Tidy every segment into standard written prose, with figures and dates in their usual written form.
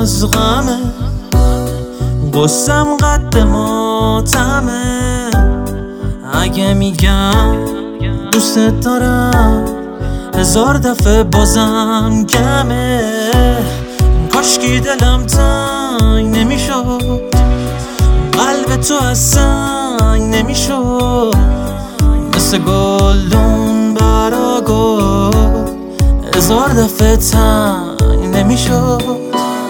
از غمه، غصم قد ماتمه. اگه میگم دوست دارم 1000 دفعه بازم کمه. کاشکی دلم تنگ نمیشد، قلب تو از سنگ نمیشد. مثل گلدون برا گل 1000 دفعه تنگ نمیشد.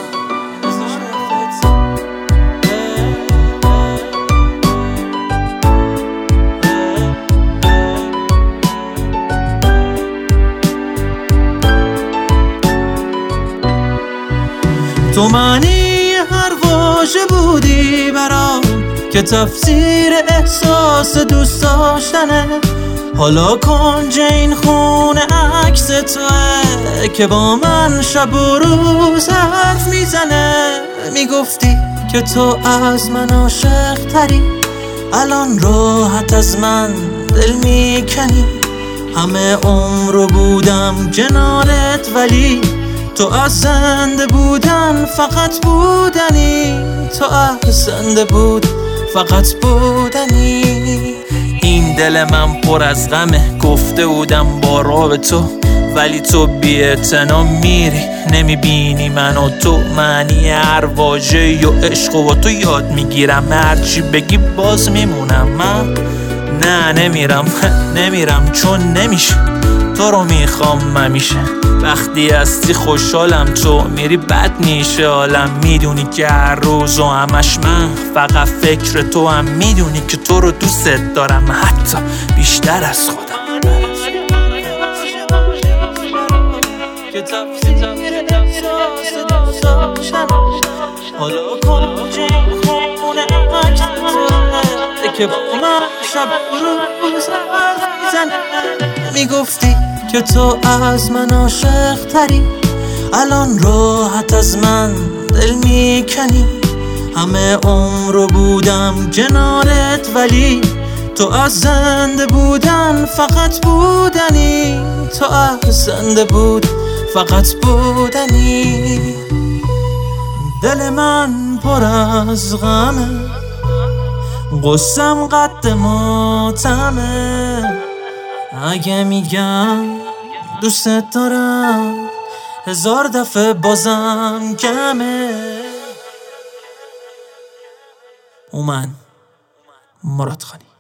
تو معنی هر واژه بودی برام که تفسیر احساس دوست داشتنه. حالا کنج این خونه عکس توه که با من شب و روز حرف میزنه. میگفتی که تو از من عاشق تری، الان راحت از من دل میکنی. همه عمر رو بودم کنارت ولی تو از زنده بودن فقط بودنی. تو از زنده بود فقط بودنی. این دل من پر از غمه، گفته بودم با راه تو ولی تو بی‌اعتنا میری. نمیبینی من و تو معنی هر واژه‌ای و عشق و با تو یاد میگیرم. هرچی بگی باز میمونم. من نه نمیرم چون نمیشه. تو رو میخوام همیشه. وقتی هستی خوشحالم، تو میری بد میشه حالم. میدونی که هر روز و همش من فقط فکر تو هم. میدونی که تو رو دوست دارم حتی بیشتر از خودم. حالا کنج این خونه عکس توه که با من شب روز حرف میزنه. میگفتی که تو از من عاشق تری، الان راحت از من دل میکنی. همه عمر رو بودم کنارت ولی تو از زنده بودن فقط بودنی. تو از زنده بود فقط بودنی. دل من پر از غمه، غصم قد ماتمه. اگه میگم دوست دارم 1000 دفعه بازم کمه. اومن مراد خانی.